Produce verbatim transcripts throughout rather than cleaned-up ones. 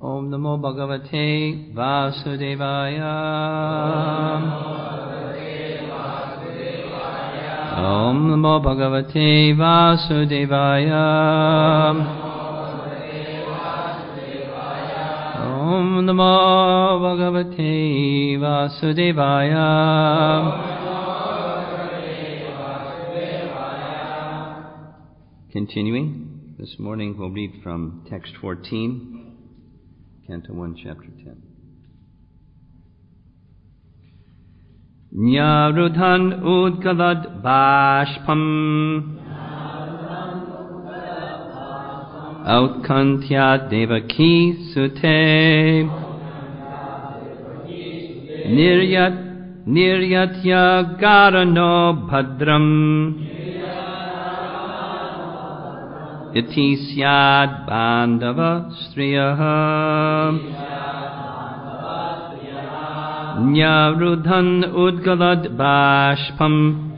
Om Namo Bhagavate Vasudevaya. Om Namo Bhagavate Vasudevaya. Om Namo Bhagavate Vasudevaya. Continuing, this morning we'll read from text fourteen, Canto one, Chapter ten. Nyarudhan udgalad bashpam Autkantya devaki sute Niryat Niryatya garano bhadram Iti syad bandava striyaha Nyarudhan udgalad bashpam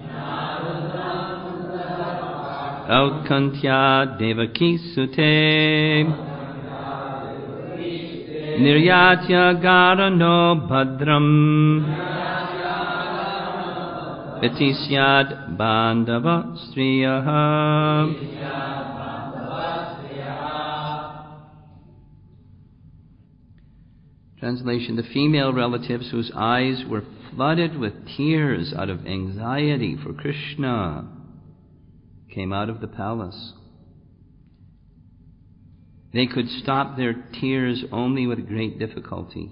Autkantya devaki sute Niryatya garano bhadram Iti syad bandava striyaha. Translation: the female relatives whose eyes were flooded with tears out of anxiety for Krishna came out of the palace. They could stop their tears only with great difficulty.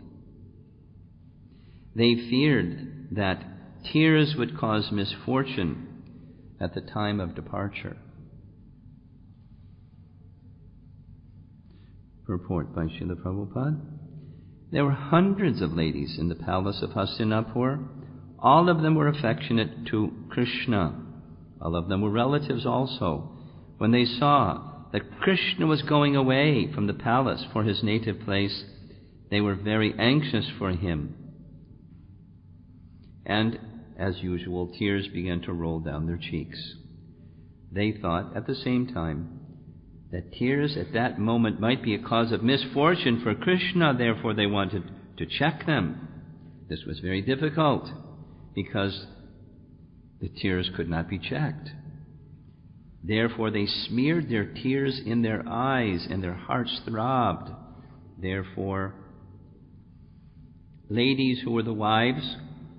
They feared that tears would cause misfortune at the time of departure. Purport by Srila Prabhupada. There were hundreds of ladies in the palace of Hastinapur. All of them were affectionate to Krishna. All of them were relatives also. When they saw that Krishna was going away from the palace for his native place, they were very anxious for him. And, as usual, tears began to roll down their cheeks. They thought at the same time that tears at that moment might be a cause of misfortune for Krishna, therefore they wanted to check them. This was very difficult because the tears could not be checked. Therefore they smeared their tears in their eyes and their hearts throbbed. Therefore, ladies who were the wives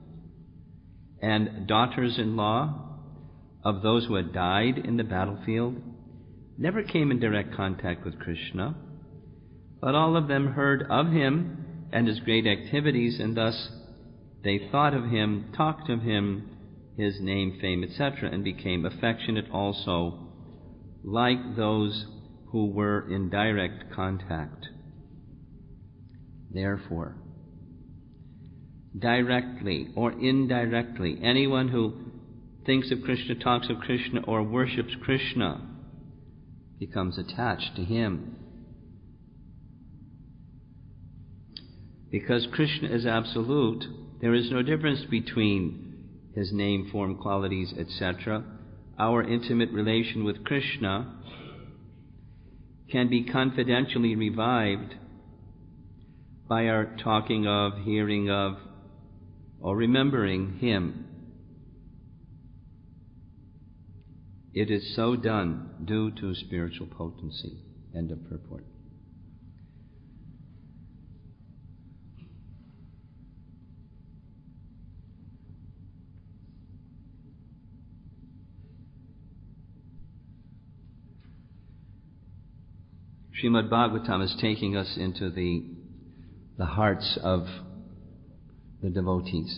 and daughters-in-law of those who had died in the battlefield never came in direct contact with Krishna, but all of them heard of him and his great activities, and thus they thought of him, talked of him, his name, fame, et cetera, and became affectionate also, like those who were in direct contact. Therefore, directly or indirectly, anyone who thinks of Krishna, talks of Krishna, or worships Krishna becomes attached to him. Because Krishna is absolute, there is no difference between his name, form, qualities, et cetera. Our intimate relation with Krishna can be confidentially revived by our talking of, hearing of, or remembering him. It is so done due to spiritual potency. End of purport. Srimad Bhagavatam is taking us into the, the hearts of the devotees.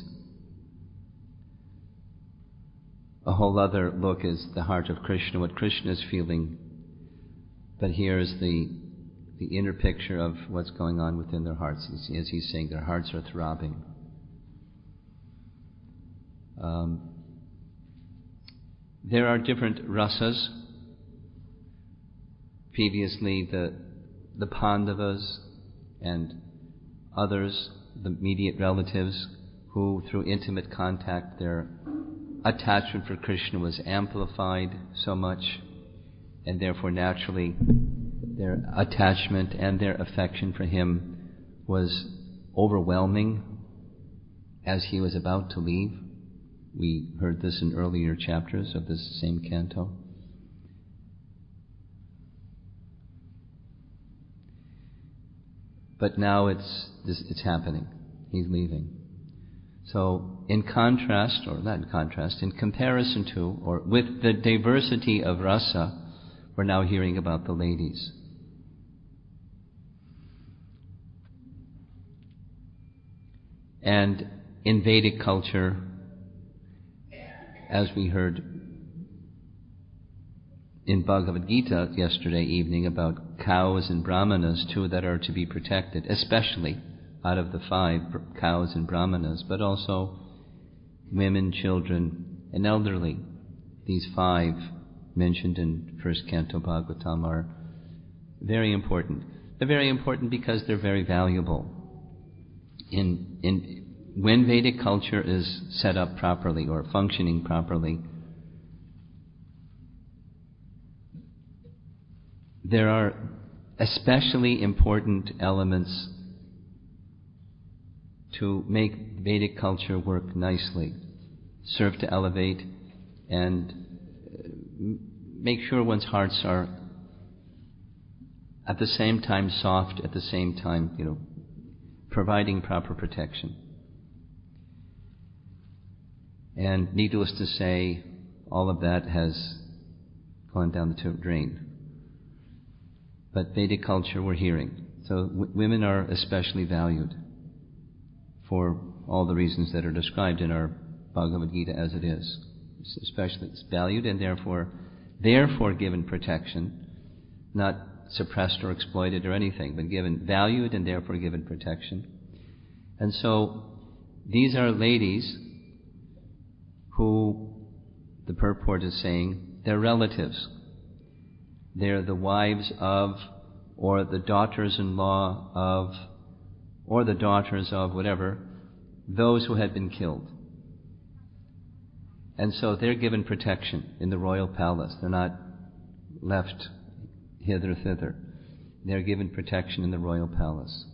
A whole other look is the heart of Krishna, what Krishna is feeling. But here is the, the inner picture of what's going on within their hearts. As he's saying, their hearts are throbbing. Um, there are different rasas. Previously, the, the Pandavas and others, the immediate relatives, who through intimate contact, their attachment for Krishna was amplified so much, and therefore naturally their attachment and their affection for him was overwhelming as he was about to leave. We heard this in earlier chapters of this same canto. But now it's this, it's happening. He's leaving. So in contrast, or not in contrast, in comparison to, or with the diversity of rasa, we're now hearing about the ladies. And in Vedic culture, as we heard in Bhagavad Gita yesterday evening about cows and brahmanas, two that are to be protected, especially out of the five, cows and brahmanas, but also women, children, and elderly. These five mentioned in first canto Bhagavatam are very important. They're very important because they're very valuable. In, in, when Vedic culture is set up properly or functioning properly, there are especially important elements to make Vedic culture work nicely, serve to elevate and make sure one's hearts are at the same time soft, at the same time, you know, providing proper protection. And needless to say, all of that has gone down the drain. But Vedic culture we're hearing. So w- women are especially valued for all the reasons that are described in our Bhagavad Gita as it is. It's especially it's valued and therefore, therefore given protection, not suppressed or exploited or anything, but given valued and therefore given protection. And so these are ladies who the purport is saying they're relatives. They're the wives of, or the daughters-in-law of, or the daughters of whatever, those who had been killed. And so they're given protection in the royal palace. They're not left hither thither. They're given protection in the royal palace.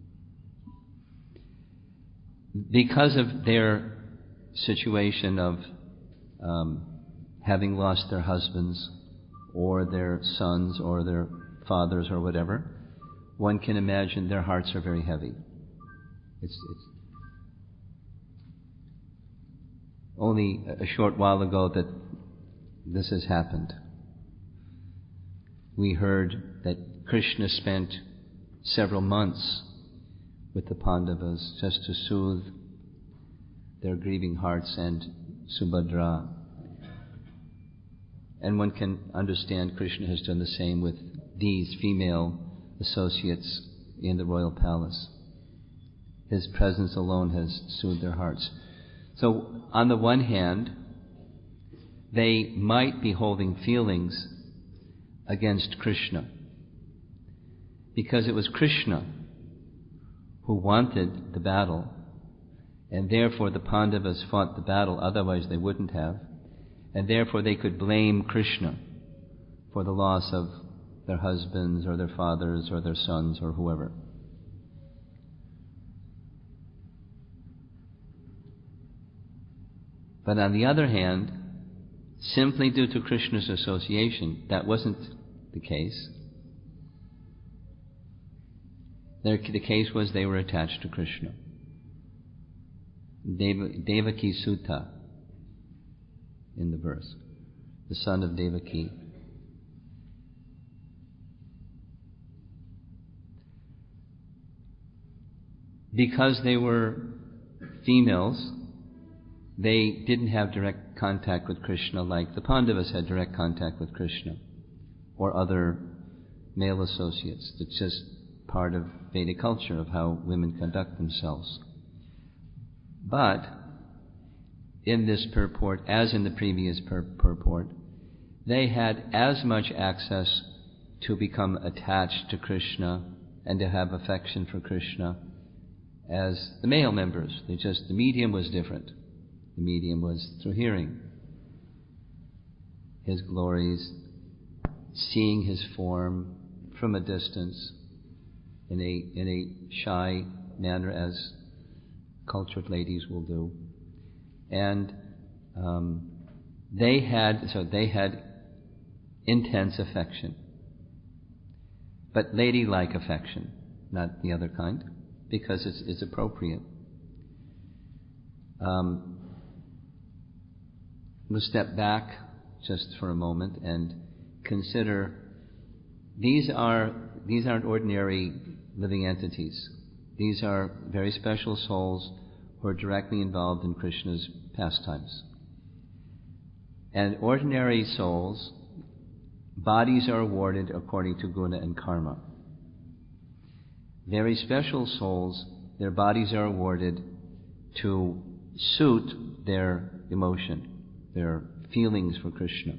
Because of their situation of um, having lost their husbands or their sons or their fathers or whatever, one can imagine their hearts are very heavy. It's, it's only a short while ago that this has happened. We heard that Krishna spent several months with the Pandavas just to soothe their grieving hearts and Subhadra. And one can understand Krishna has done the same with these female associates in the royal palace. His presence alone has soothed their hearts. So, on the one hand, they might be holding feelings against Krishna, because it was Krishna who wanted the battle, and therefore the Pandavas fought the battle, otherwise they wouldn't have, and therefore they could blame Krishna for the loss of their husbands or their fathers or their sons or whoever. But on the other hand, simply due to Krishna's association, that wasn't the case. Their, the case was they were attached to Krishna. Dev, Devaki Sutta in the verse, the son of Devaki. Because they were females, they didn't have direct contact with Krishna like the Pandavas had direct contact with Krishna or other male associates. It's just part of Vedic culture of how women conduct themselves. But in this purport, as in the previous pur- purport, they had as much access to become attached to Krishna and to have affection for Krishna as the male members. They just, the medium was different. The medium was through hearing His glories, seeing His form, from a distance in a in a shy manner, as cultured ladies will do. And um, they had so they had intense affection, but ladylike affection, not the other kind, because it's it's appropriate. Um, we'll step back just for a moment and consider these are these aren't ordinary living entities. These are very special souls who are directly involved in Krishna's pastimes. And ordinary souls, bodies are awarded according to guna and karma. Very special souls, their bodies are awarded to suit their emotion, their feelings for Krishna.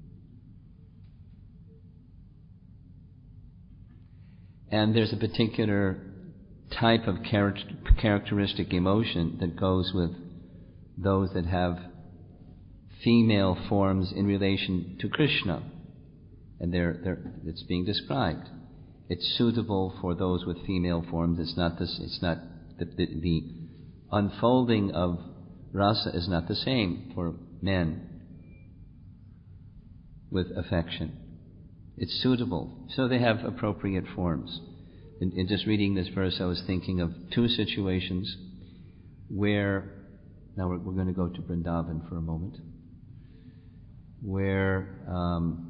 And there's a particular type of char- characteristic emotion that goes with those that have female forms in relation to Krishna. And they're, they're, it's being described. It's suitable for those with female forms. It's not this. It's not the, the, the unfolding of rasa is not the same for men with affection. It's suitable. So they have appropriate forms. In, in just reading this verse, I was thinking of two situations where, now we're, we're going to go to Vrindavan for a moment, where um,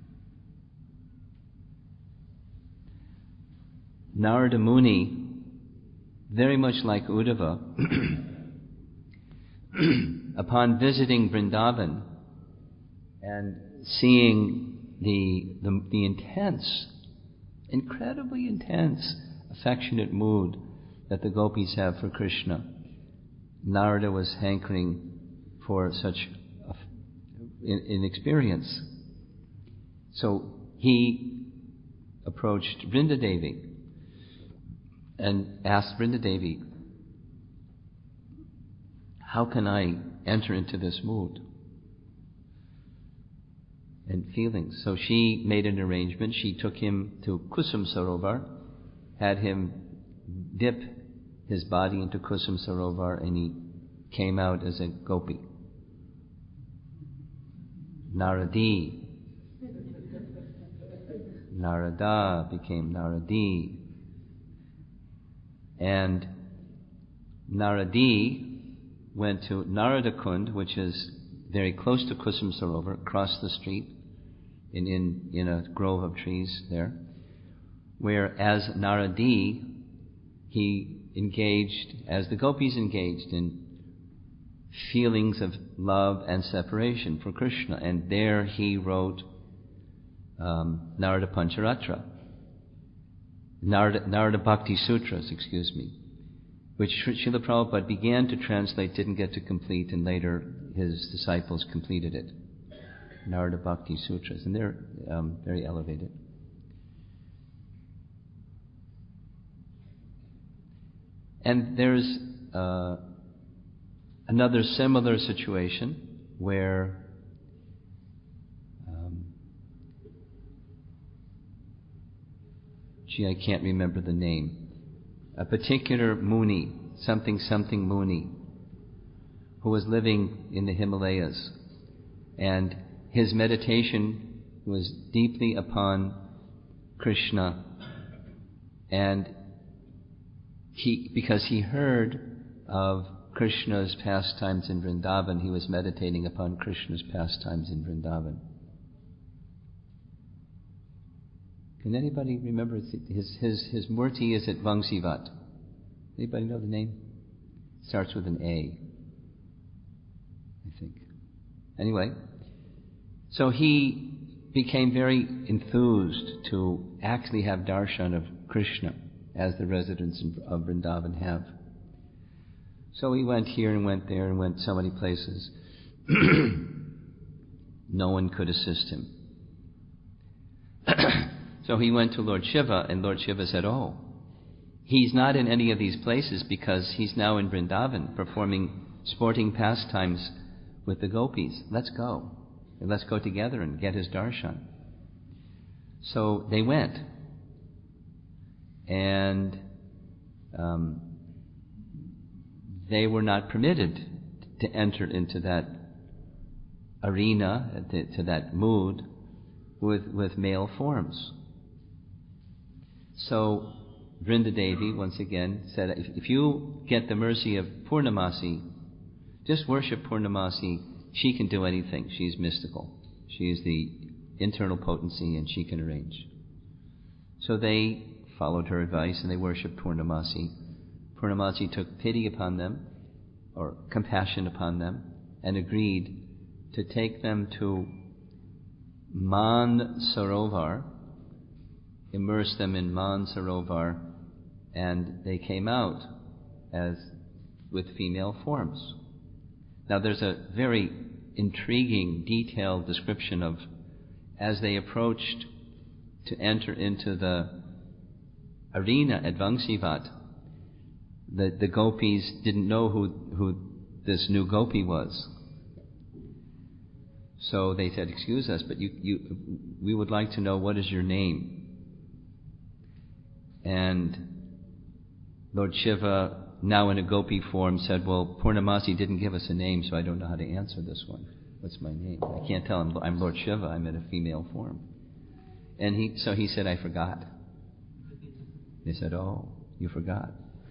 Narada Muni, very much like Uddhava, upon visiting Vrindavan and seeing the, the the intense, incredibly intense, affectionate mood that the gopis have for Krishna, Narada was hankering for such an experience. So he approached Vrindadevi and asked Vrindadevi, how can I enter into this mood and feelings? So she made an arrangement. She took him to Kusum Sarovar, had him dip his body into Kusum Sarovar, and he came out as a gopi. Naradi. Narada became Naradi. And Naradi went to Narada Kund, which is very close to Kusum Sarovar, across the street, in, in, in a grove of trees there, where as Naradi, he engaged, as the gopis engaged in feelings of love and separation for Krishna. And there he wrote um, Narada Pancharatra, Narada, Narada Bhakti Sutras, excuse me, which Srila Prabhupada began to translate, didn't get to complete, and later his disciples completed it. Narada Bhakti Sutras, and they're um, very elevated. And there's uh, another similar situation where um, gee, I can't remember the name. A particular Muni, something something Muni, who was living in the Himalayas, and his meditation was deeply upon Krishna, and he, because he heard of Krishna's pastimes in Vrindavan, he was meditating upon Krishna's pastimes in Vrindavan. Can anybody remember his his his murti is at Vangsivat? Anybody know the name? Starts with an A, I think. Anyway, so he became very enthused to actually have darshan of Krishna, as the residents of Vrindavan have. So he went here and went there and went so many places. No one could assist him. So he went to Lord Shiva, and Lord Shiva said, oh, he's not in any of these places because he's now in Vrindavan performing sporting pastimes with the gopis. Let's go. And let's go together and get his darshan. So they went. and um, they were not permitted to enter into that arena, to, to that mood, with, with male forms. So Vrinda Devi, once again, said, if, if you get the mercy of Purnamasi, just worship Purnamasi. She can do anything. She's mystical. She is the internal potency, and she can arrange. So they followed her advice, and they worshipped Purnamasi. Purnamasi took pity upon them, or compassion upon them, and agreed to take them to Man Sarovar, immerse them in Man Sarovar, and they came out as with female forms. Now there's a very intriguing, detailed description of as they approached to enter into the arena at Vangsivat, the, the gopis didn't know who, who this new gopi was. So they said, excuse us, but you, you, we would like to know, what is your name? And Lord Shiva, now in a gopi form, said, well, Purnamasi didn't give us a name, so I don't know how to answer this one. What's my name? I can't tell him, I'm Lord Shiva, I'm in a female form. And he, so he said, I forgot. They said, oh, you forgot.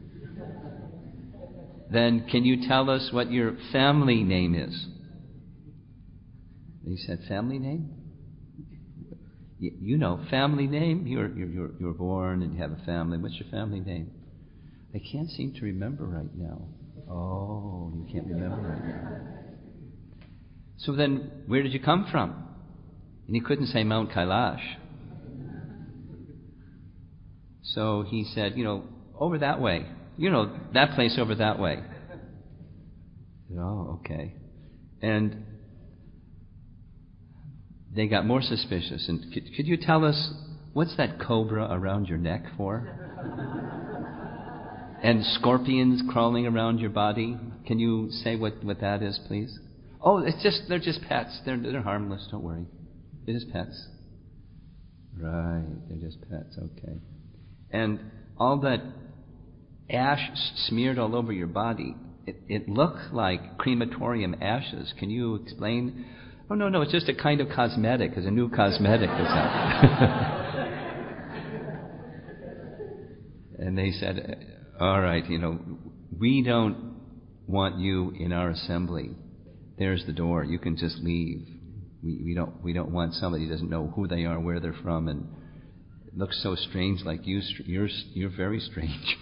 Then can you tell us what your family name is? He said, family name? You, you know, family name? You're, you're, you're, you're born and you have a family. What's your family name? I can't seem to remember right now. Oh, you can't remember right now. So then, where did you come from? And he couldn't say Mount Kailash. So he said, you know, over that way. You know, that place over that way. Oh, okay. And they got more suspicious. And could, could you tell us, what's that cobra around your neck for? And scorpions crawling around your body? Can you say what, what that is, please? Oh, it's just they're just pets. They're they're harmless. Don't worry. They're just pets. Right. They're just pets. Okay. And all that ash smeared all over your body, it, it looked like crematorium ashes. Can you explain? Oh no, no. It's just a kind of cosmetic. It's a new cosmetic that's out. And they said, all right, you know, we don't want you in our assembly. There's the door. You can just leave. We, we don't we don't want somebody who doesn't know who they are, where they're from, and it looks so strange. Like you, you're you're very strange.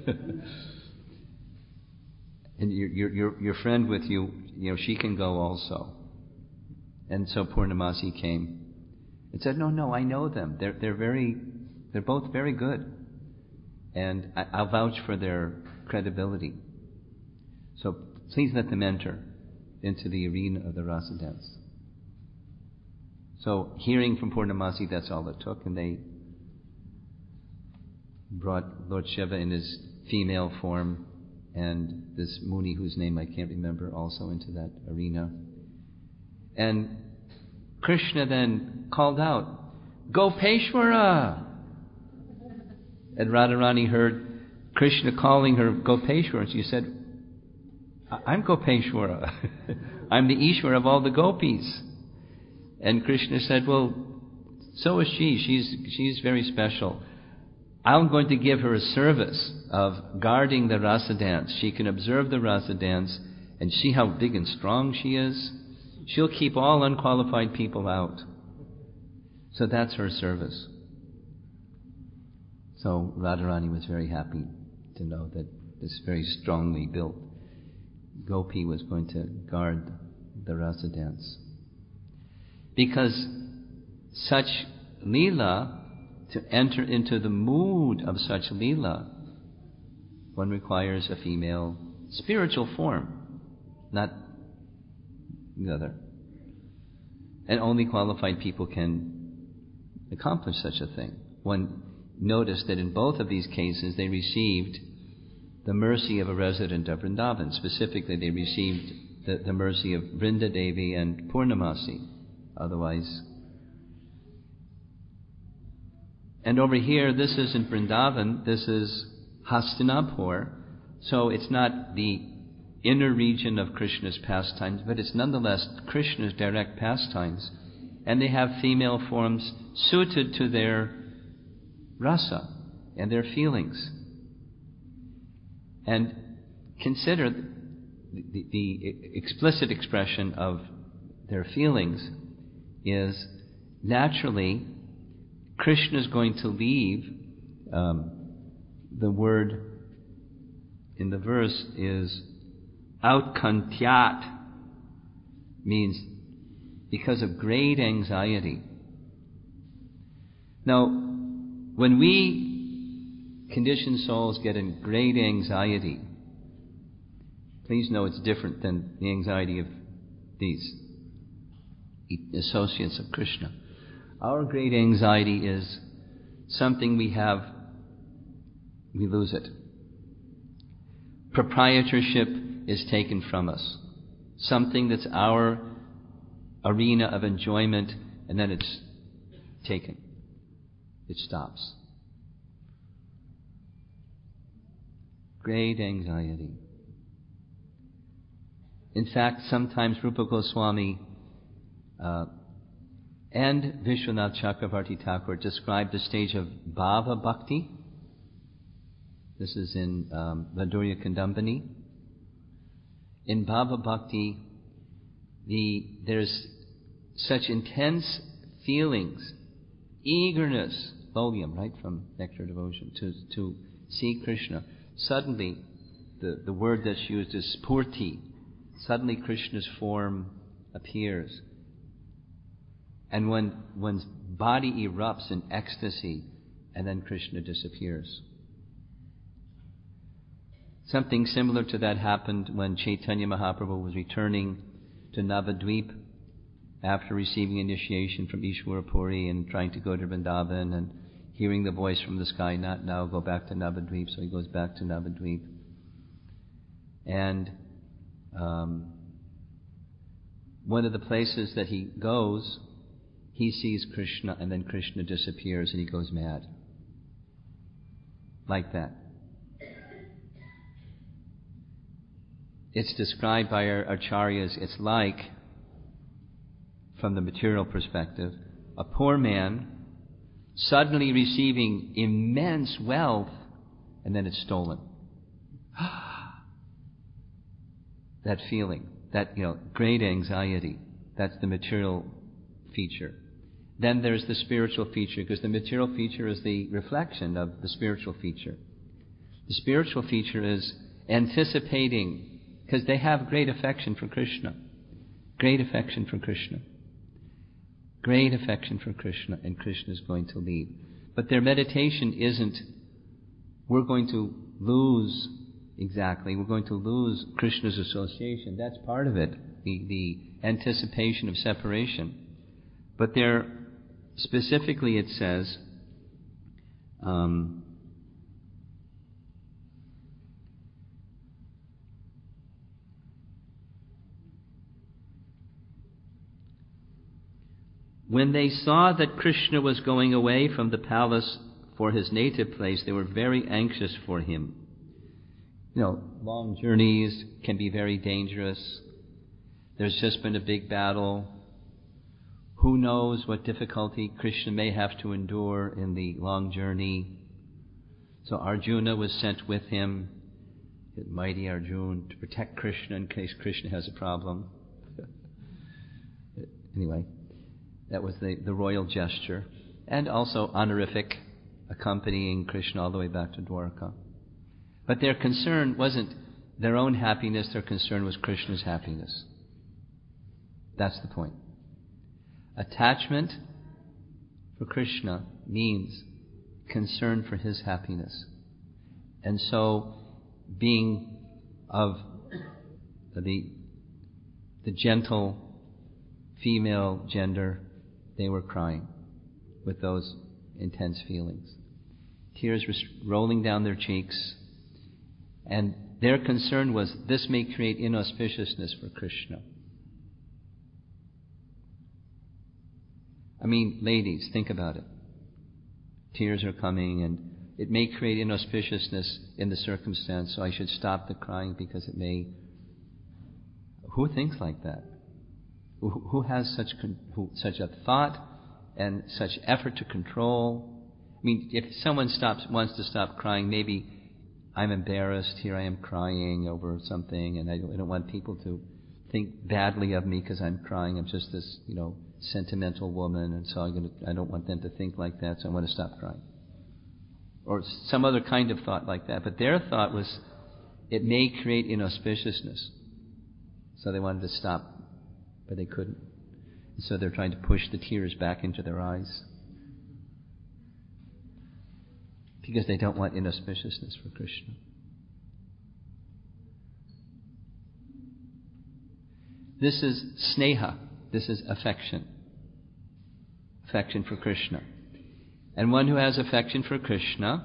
And your your your your friend with you, you know, she can go also. And so Purnamasi came and said, no, no, I know them. They're they're very, they're both very good. And I, I'll vouch for their credibility. So please let them enter into the arena of the rasa dance. So hearing from Purnamasi, that's all it took, and they brought Lord Shiva in his female form and this Muni whose name I can't remember also into that arena. And Krishna then called out, Gopeshwara! And Radharani heard Krishna calling her Gopeshwara, and she said, I'm Gopeshwara. I'm the Ishwara of all the gopis. And Krishna said, well, so is she. She's, she's very special. I'm going to give her a service of guarding the rasa dance. She can observe the rasa dance and see how big and strong she is. She'll keep all unqualified people out. So that's her service. So Radharani was very happy to know that this very strongly built gopi was going to guard the rasa dance. Because such lila, to enter into the mood of such lila, one requires a female spiritual form, not the other. And only qualified people can accomplish such a thing. One noticed that in both of these cases they received the mercy of a resident of Vrindavan. Specifically, they received the, the mercy of Vrinda Devi and Purnamasi. Otherwise, And over here, this isn't Vrindavan, this is Hastinapur. So it's not the inner region of Krishna's pastimes, but it's nonetheless Krishna's direct pastimes. And they have female forms suited to their rasa and their feelings. And consider the, the explicit expression of their feelings is naturally Krishna is going to leave. Um, the word in the verse is outkantyat, means because of great anxiety. Now, when we conditioned souls get in great anxiety, please know it's different than the anxiety of these associates of Krishna. Our great anxiety is something we have, we lose it. Proprietorship is taken from us. Something that's our arena of enjoyment, and then it's taken. It stops. Great anxiety. In fact, sometimes Rupa Goswami uh, and Vishwanath Chakravarti Thakur describe the stage of Bhava Bhakti. This is in um, Madhurya Kandambani. In Bhava Bhakti, the, there's such intense feelings, eagerness, volume, right, from Nectar Devotion, to, to see Krishna. Suddenly, the, the word that's used is spurti. Suddenly Krishna's form appears. And when one's body erupts in ecstasy, and then Krishna disappears. Something similar to that happened when Chaitanya Mahaprabhu was returning to Navadvip after receiving initiation from Ishwara Puri and trying to go to Vrindavan and hearing the voice from the sky, not now, go back to Navadvip. So he goes back to Navadvip. And um, one of the places that he goes, he sees Krishna, and then Krishna disappears and he goes mad. Like that. It's described by our acharyas, it's like, from the material perspective, a poor man suddenly receiving immense wealth, and then it's stolen. That feeling, that, you know, great anxiety, that's the material feature. Then there's the spiritual feature, because the material feature is the reflection of the spiritual feature. The spiritual feature is anticipating, because they have great affection for Krishna. Great affection for Krishna. Great affection for Krishna, and Krishna is going to leave. But their meditation isn't, we're going to lose, exactly, we're going to lose Krishna's association. That's part of it, the, the anticipation of separation. But there, specifically it says, um, when they saw that Krishna was going away from the palace for his native place, they were very anxious for him. You know, long journeys can be very dangerous. There's just been a big battle. Who knows what difficulty Krishna may have to endure in the long journey. So Arjuna was sent with him, the mighty Arjuna, to protect Krishna in case Krishna has a problem. Anyway. That was the, the royal gesture. And also honorific, accompanying Krishna all the way back to Dwarka. But their concern wasn't their own happiness, their concern was Krishna's happiness. That's the point. Attachment for Krishna means concern for his happiness. And so, being of the, the gentle female gender, they were crying with those intense feelings. Tears were rolling down their cheeks, and their concern was this may create inauspiciousness for Krishna. I mean, ladies, think about it. tears are coming, and it may create inauspiciousness in the circumstance, so I should stop the crying because it may... Who thinks like that? Who, who has such con- who, such a thought and such effort to control? I mean, if someone stops wants to stop crying, maybe I'm embarrassed, here I am crying over something, and I don't, I don't want people to think badly of me because I'm crying. I'm just this, you know, sentimental woman, and so I'm gonna, I don't want them to think like that, so I want to stop crying. Or some other kind of thought like that. But their thought was, it may create inauspiciousness. So they wanted to stop, but they couldn't. And so they're trying to push the tears back into their eyes. Because they don't want inauspiciousness for Krishna. This is sneha. This is affection. Affection for Krishna. And one who has affection for Krishna,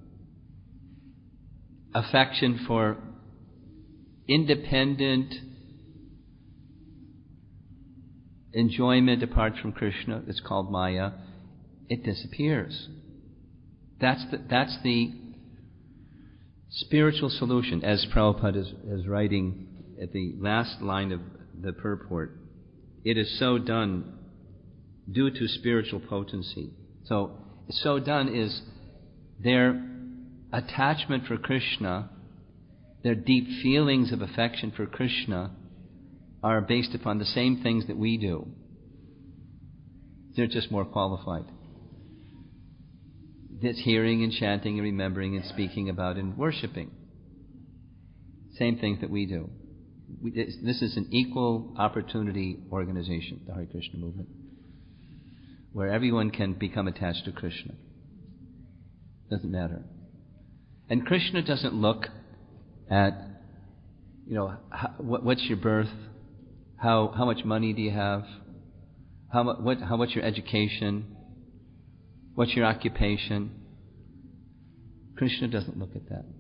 affection for independent enjoyment apart from Krishna, it's called Maya, it disappears. That's the, that's the spiritual solution, as Prabhupada is, is writing at the last line of the purport. It is so done due to spiritual potency. So, so done is their attachment for Krishna, their deep feelings of affection for Krishna are based upon the same things that we do. They're just more qualified. It's hearing and chanting and remembering and speaking about and worshipping. Same things that we do. We, this, this is an equal opportunity organization, the Hare Krishna movement, where everyone can become attached to Krishna. Doesn't matter. And Krishna doesn't look at, you know, how, what, what's your birth, how how much money do you have, how what how what's your education, what's your occupation. Krishna doesn't look at that.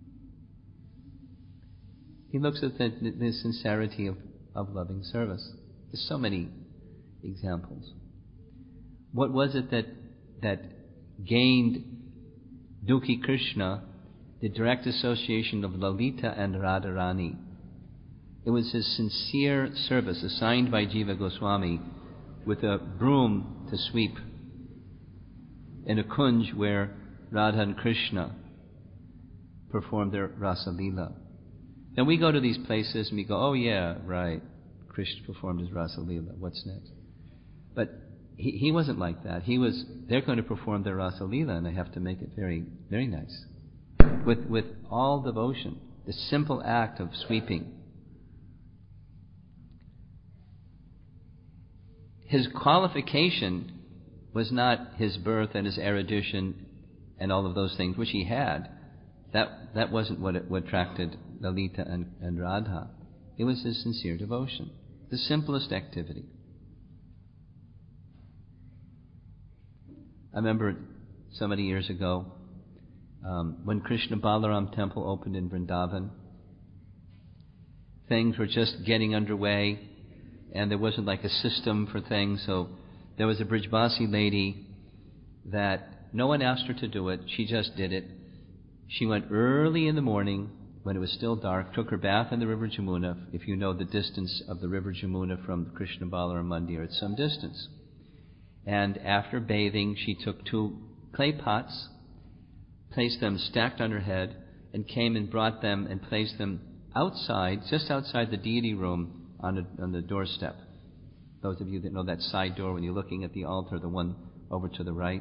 He looks at the, the sincerity of, of loving service. There's so many examples. What was it that that gained Dukhi Krishna the direct association of Lalita and Radharani? It was his sincere service assigned by Jiva Goswami with a broom to sweep in a kunj where Radha and Krishna performed their Rasa Leela. Then we go to these places and we go, oh yeah, right, Krishna performed his Rasa Leela, what's next? But he, he wasn't like that. He was, they're going to perform their Rasa Leela and they have to make it very, very nice. With, with all devotion, the simple act of sweeping. His qualification was not his birth and his erudition and all of those things, which he had. That that wasn't what, it, what attracted Lalita and, and Radha. It was his sincere devotion. The simplest activity. I remember so many years ago, um, when Krishna Balaram temple opened in Vrindavan, things were just getting underway, and there wasn't like a system for things, so there was a Brijbasi lady that no one asked her to do it, she just did it. She went early in the morning, when it was still dark, took her bath in the river Jamuna. If you know the distance of the river Jamuna from the Krishna Balaram Mandir, it's some distance. And after bathing, she took two clay pots, placed them stacked on her head, and came and brought them and placed them outside, just outside the deity room on, a, on the doorstep. Those of you that know that side door when you're looking at the altar, the one over to the right.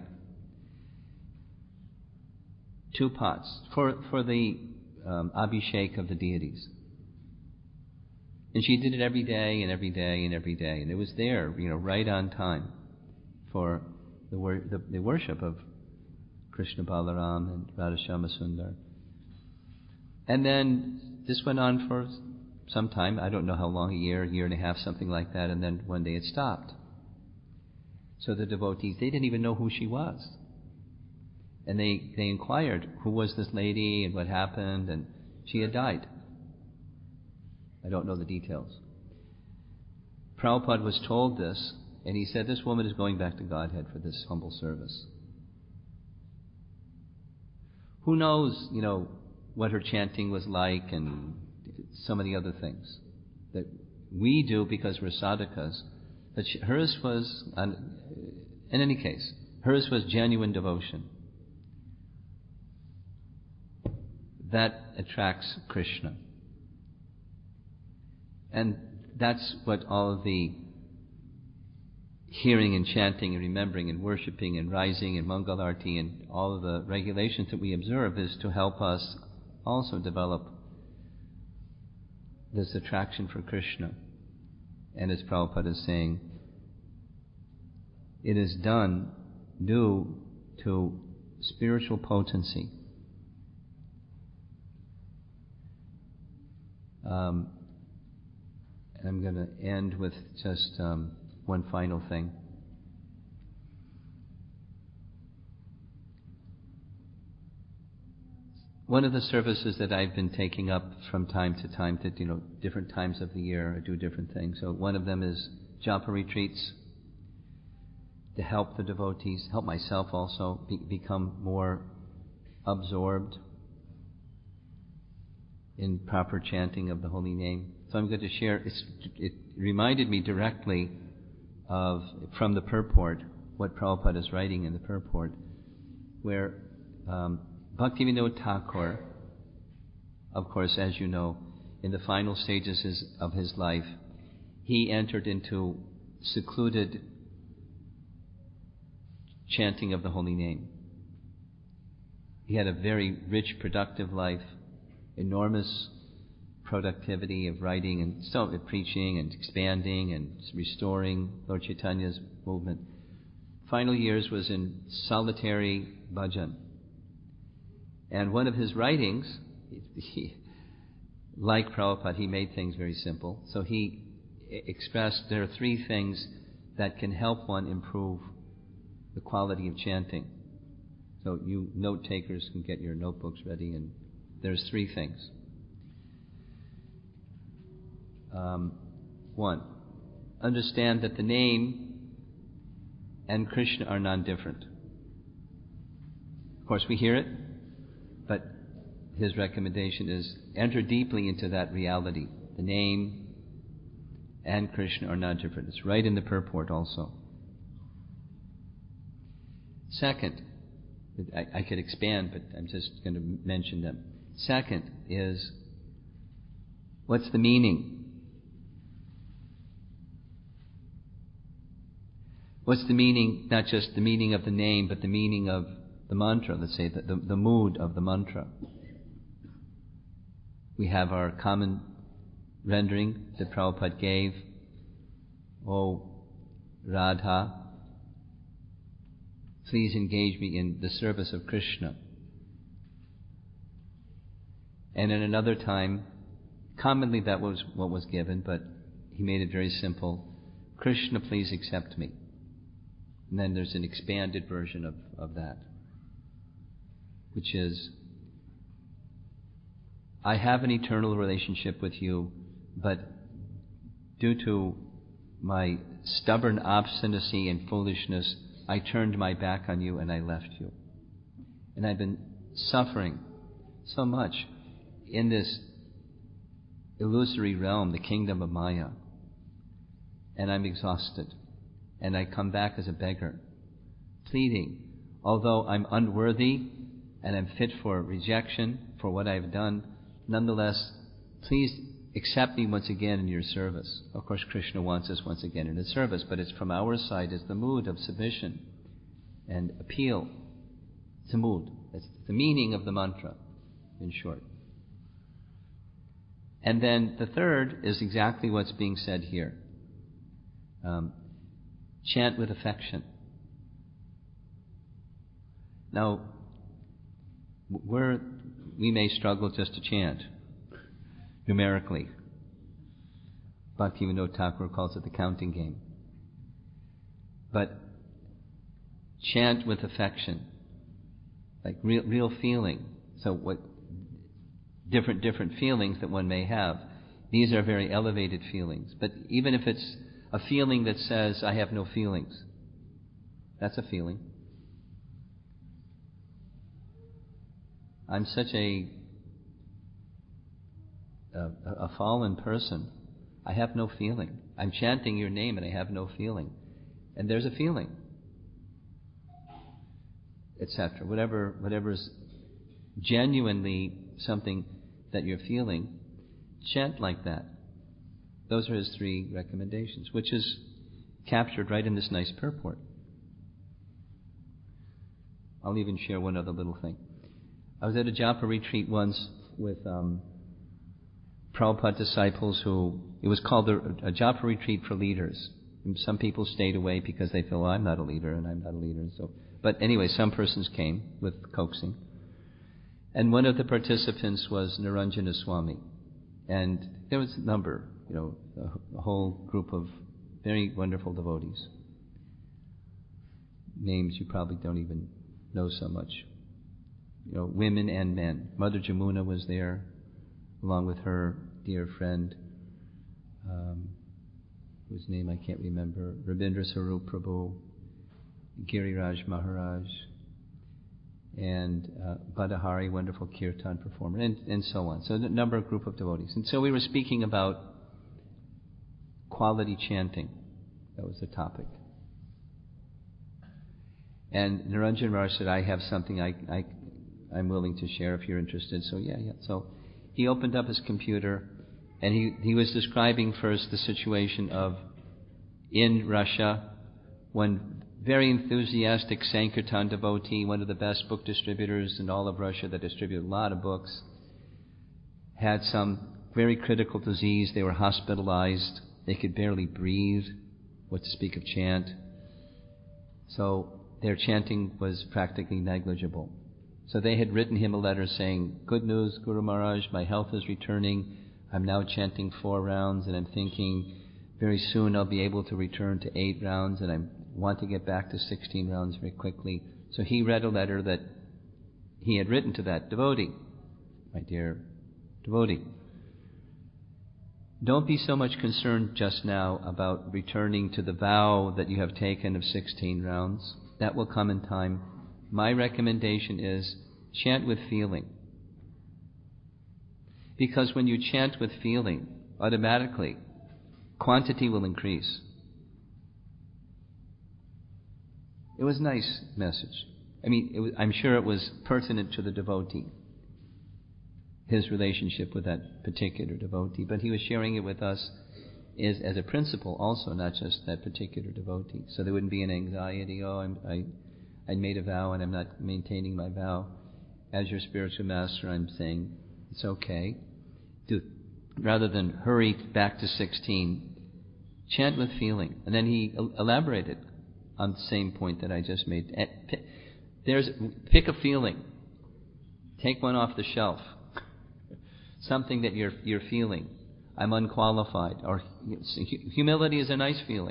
Two pots for, for the um, abhishek of the deities. And she did it every day and every day and every day. And it was there, you know, right on time for the, wor- the, the worship of Krishna Balaram and Radhashama Sundar. And then this went on for some time. I don't know how long, a year, a year and a half, something like that. And then one day it stopped. So the devotees, they didn't even know who she was. And they, they inquired, who was this lady and what happened? And she had died. I don't know the details. Prabhupada was told this, and he said, this woman is going back to Godhead for this humble service. Who knows, you know, what her chanting was like and so many other things that we do because we're sadhakas. But she, hers was, in any case, hers was genuine devotion. That attracts Krishna. And that's what all of the hearing and chanting and remembering and worshipping and rising and Mangalarti and all of the regulations that we observe is to help us also develop this attraction for Krishna. And as Prabhupada is saying, it is done due to spiritual potency. Um, and I'm going to end with just um, one final thing. One of the services that I've been taking up from time to time, to, you know, different times of the year, I do different things. So one of them is japa retreats, to help the devotees, help myself also be, become more absorbed in proper chanting of the holy name. So I'm going to share, it's, it reminded me directly of, from the purport, what Prabhupada is writing in the purport, where um, Bhaktivinoda Thakur, of course, as you know, in the final stages of his life, he entered into secluded chanting of the holy name. He had a very rich, productive life, enormous productivity of writing and so preaching and expanding and restoring Lord Chaitanya's movement. Final years was in solitary bhajan. And one of his writings, he, like Prabhupada, he made things very simple. So he expressed there are three things that can help one improve the quality of chanting. So you note takers can get your notebooks ready, and there's three things. Um, one, understand that the name and Krishna are non-different. Of course, we hear it, but his recommendation is enter deeply into that reality. The name and Krishna are non-different. It's right in the purport also. Second, I, I could expand, but I'm just going to mention them. Second is, what's the meaning? What's the meaning, not just the meaning of the name, but the meaning of the mantra, let's say, the, the, the mood of the mantra. We have our common rendering that Prabhupada gave. O Radha, please engage me in the service of Krishna. And in another time, commonly that was what was given, but he made it very simple. Krishna, please accept me. And then there's an expanded version of, of that, which is, I have an eternal relationship with you, but due to my stubborn obstinacy and foolishness, I turned my back on you and I left you. And I've been suffering so much in this illusory realm, the kingdom of Maya. And I'm exhausted. And I come back as a beggar, pleading, although I'm unworthy and I'm fit for rejection for what I've done, nonetheless, please accept me once again in your service. Of course, Krishna wants us once again in his service, but it's from our side, it's the mood of submission and appeal. It's a mood. It's the meaning of the mantra, in short. And then the third is exactly what's being said here. Um, chant with affection. Now, we're, we may struggle just to chant numerically. Bhaktivinoda Thakur calls it the counting game. But chant with affection, like real, real feeling. So what different different feelings that one may have, these are very elevated feelings. But even if it's a feeling that says, I have no feelings, that's a feeling. I'm such a, a, a fallen person. I have no feeling. I'm chanting your name and I have no feeling. And there's a feeling, et cetera. Whatever, whatever's genuinely something that you're feeling, chant like that. Those are his three recommendations, which is captured right in this nice purport. I'll even share one other little thing. I was at a japa retreat once with um, Prabhupada disciples who, it was called a, a japa retreat for leaders. And some people stayed away because they feel, well, I'm not a leader and I'm not a leader. So, but anyway, some persons came with coaxing. And one of the participants was Niranjana Swami. And there was a number, you know, a, a whole group of very wonderful devotees. Names you probably don't even know so much. You know, women and men. Mother Jamuna was there, along with her dear friend, um, whose name I can't remember, Rabindra Sarup Prabhu, Giriraj Maharaj, and uh, Badahari, wonderful kirtan performer, and, and so on. So a number of group of devotees. And so we were speaking about quality chanting. That was the topic. And Niranjan Maharaj said, I have something I, I, I'm willing to share if you're interested. So yeah, yeah. So he opened up his computer and he, he was describing first the situation of in Russia, one very enthusiastic Sankirtan devotee, one of the best book distributors in all of Russia that distributed a lot of books, had some very critical disease. They were hospitalized. They could barely breathe, what to speak of chant. So their chanting was practically negligible. So they had written him a letter saying, good news, Guru Maharaj, my health is returning. I'm now chanting four rounds and I'm thinking very soon I'll be able to return to eight rounds and I want to get back to sixteen rounds very quickly. So he read a letter that he had written to that devotee. My dear devotee, don't be so much concerned just now about returning to the vow that you have taken of sixteen rounds. That will come in time. My recommendation is chant with feeling. Because when you chant with feeling, automatically, quantity will increase. It was a nice message. I mean, it was, I'm sure it was pertinent to the devotee, his relationship with that particular devotee, but he was sharing it with us as, as a principle also, not just that particular devotee. So there wouldn't be an anxiety, oh, I'm, I I made a vow and I'm not maintaining my vow. As your spiritual master, I'm saying it's okay. Do, rather than hurry back to sixteen, chant with feeling. And then he elaborated on the same point that I just made. There's, pick a feeling. Take one off the shelf. Something that you're you're feeling. I'm unqualified. Or humility is a nice feeling.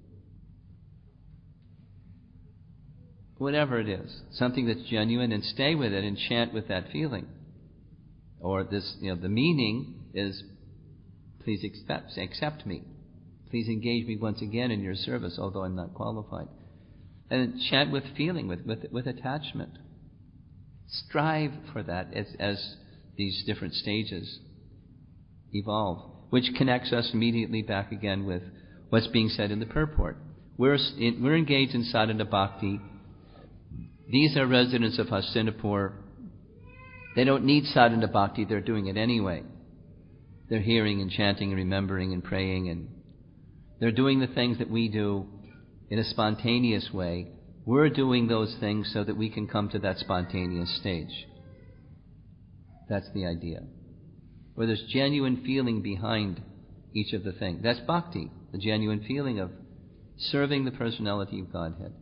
Whatever it is, something that's genuine, and stay with it and chant with that feeling. Or this, you know, the meaning is, please accept, accept me. Please engage me once again in your service, although I'm not qualified. And chant with feeling, with with, with attachment. Strive for that as as these different stages evolve, which connects us immediately back again with what's being said in the purport. We're in, we're engaged in sadhana bhakti. These are residents of Hastinapur. They don't need sadhana bhakti, they're doing it anyway. They're hearing and chanting and remembering and praying, and they're doing the things that we do in a spontaneous way. We're doing those things so that we can come to that spontaneous stage. That's the idea. Where there's genuine feeling behind each of the things. That's bhakti, the genuine feeling of serving the personality of Godhead.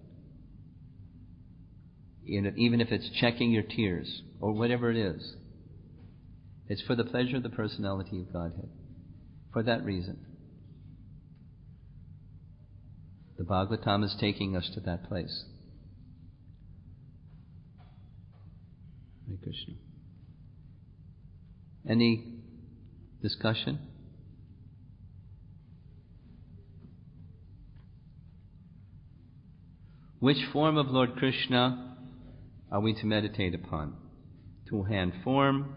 Even if it's checking your tears or whatever it is, it's for the pleasure of the personality of Godhead. For that reason. The Bhagavatam is taking us to that place. Hare Krishna. Any discussion? Which form of Lord Krishna are we to meditate upon? two-hand form.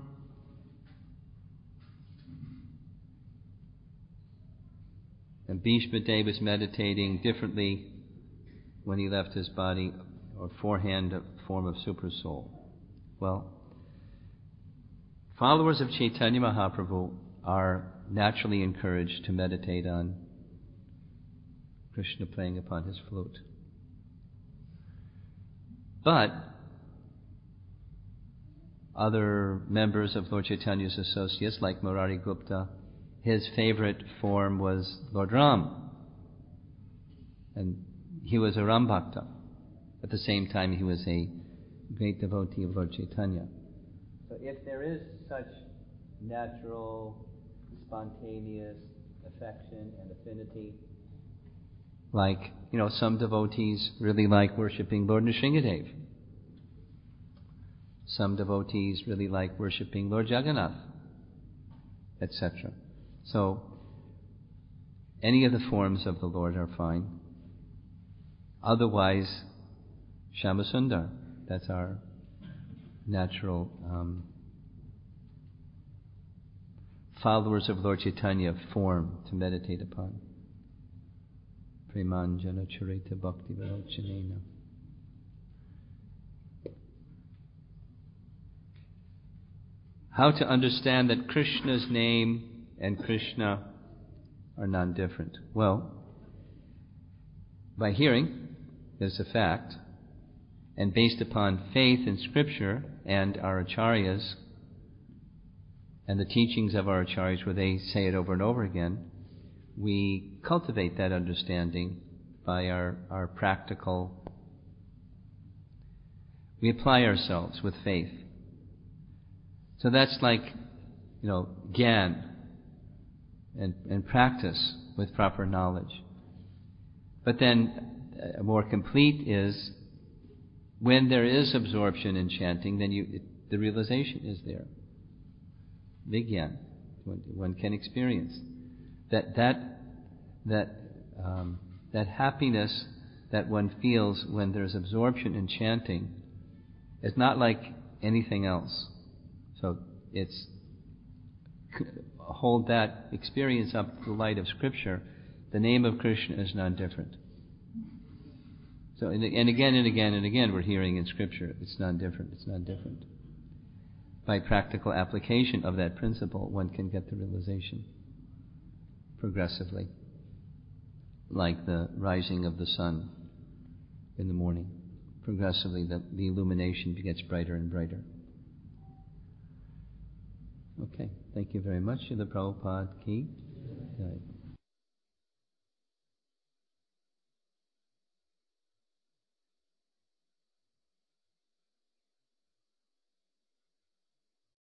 And Bhishma Dev was meditating differently when he left his body, or four-hand form of Super Soul. Well, followers of Chaitanya Mahaprabhu are naturally encouraged to meditate on Krishna playing upon his flute. But other members of Lord Chaitanya's associates, like Murari Gupta, his favorite form was Lord Ram. And he was a Ram Bhakta. At the same time, he was a great devotee of Lord Chaitanya. So if there is such natural, spontaneous affection and affinity, like, you know, some devotees really like worshipping Lord Nrsingadev. Some devotees really like worshipping Lord Jagannath, et cetera. So, any of the forms of the Lord are fine. Otherwise, Shyamasundar, that's our natural um, followers of Lord Chaitanya form to meditate upon. Premanjana Charita Bhakti Vilochanena. How to understand that Krishna's name and Krishna are non-different? Well, by hearing is a fact, and based upon faith in Scripture and our acharyas and the teachings of our acharyas where they say it over and over again, we cultivate that understanding by our, our practical, we apply ourselves with faith. So that's like, you know, gyan and, and practice with proper knowledge. But then uh, more complete is when there is absorption in chanting, then you, it, the realization is there. Vigyan, one, one can experience that that that um, that happiness that one feels when there's absorption in chanting is not like anything else. So it's hold that experience up to the light of Scripture. The name of Krishna is non-different. So and, and again and again and again we're hearing in Scripture it's non-different. It's non-different. By practical application of that principle, one can get the realization progressively, like the rising of the sun in the morning. Progressively, the, the illumination gets brighter and brighter. Okay, thank you very much. Srila Prabhupada Ki Jai.